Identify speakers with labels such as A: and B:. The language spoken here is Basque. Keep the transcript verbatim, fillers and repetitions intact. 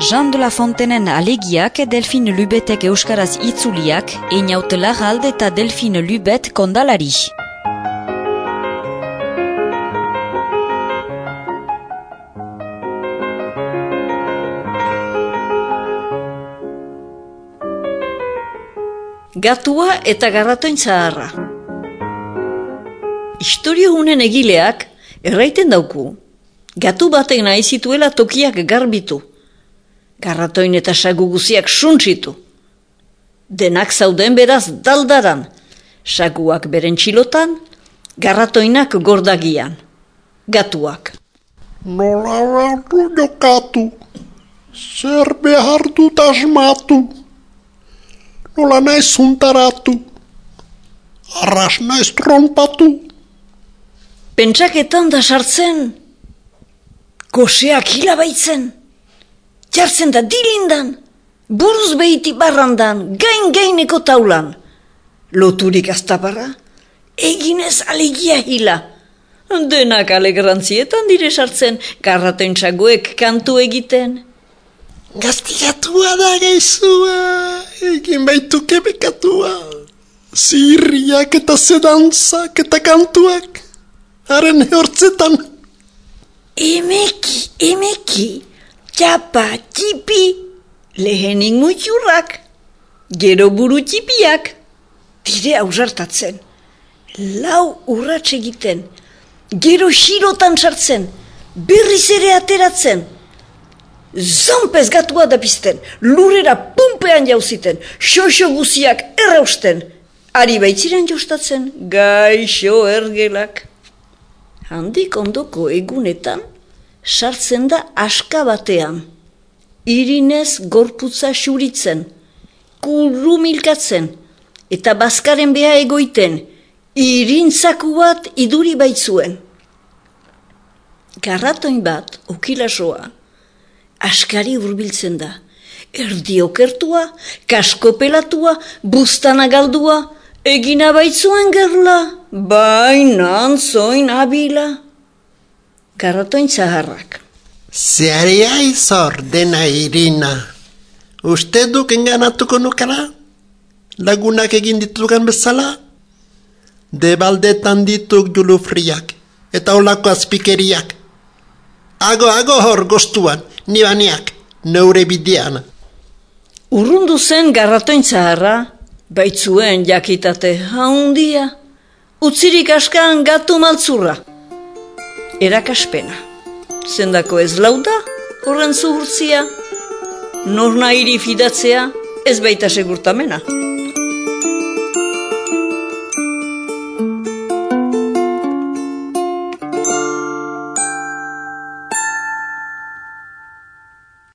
A: Jean de la Fontenen alegiak Delphine Lubetek euskaraz itzuliak, Einaut Larralde eta Delphine Lubet kondalari.
B: Gatua eta garratoin zaharra. Historio hunen egileak erraiten dauku. Gatu batek nahi zituela tokiak garbitu. Garratoin eta sagu guziak suntsitu. Denak zauden beraz daldaran. Saguak beren txilotan, garratoinak gordagian. Gatuak.
C: Nola barru jokatu, zer behar dut asmatu. Nola naiz zuntaratu, arras naiz trompatu.
B: Pentsaketan da sartzen, goseak hila baitzen, jartzen da dilindan, buruz behiti barrandan, gain-gaineko taulan. Loturik aztaparra, eginez alegia hila. Denak alegrantzietan dire sartzen, garratoin txagoek kantu egiten.
C: Gaztigatua da gaizua, egin baituke bekatua. Zirriak eta zedantzak eta kantuak, haren hortzetan.
B: Emeki, emeki, txapa, txipi, lehenik mutxurrak, gero buru txipiak, dire ausartatzen, lau urrats egiten, gero xirotan sartzen, berriz ere ateratzen, zonpez gatua da pizten, lurera pumpean jauziten, xoxo guziak errausten, ari baitziren jostatzen, gaixo ergelak. Handik ondoko egunetan, sartzen da aska batean, irinez gorputza xuritzen, kurru milkatzen, eta bazkaren beha egoiten, irintzaku bat iduri baitzuen. Garratoin bat, okilasoa, askari hurbiltzen da, erdi okertua, kasko pelatua, buztana galdua, egina baitzuen gerla, bainan zoin abila. Garratoin zaharrak.
C: Zearea izor dena irina, uste duk enganatuko nukara? Lagunak egin ditugan bezala? Debaldetan dituk julufriak, eta olako azpikeriak. Ago, ago hor goztuan, nibaniak, neure bidean.
B: Urrundu zen garratoin zaharra, baitzuen jakitate haundia, utzirik askan gatu maltzurra. Erakaspena, zendako ez lauda, horren zuhurtzia, norna hiri fidatzea, ez baita segurtamena.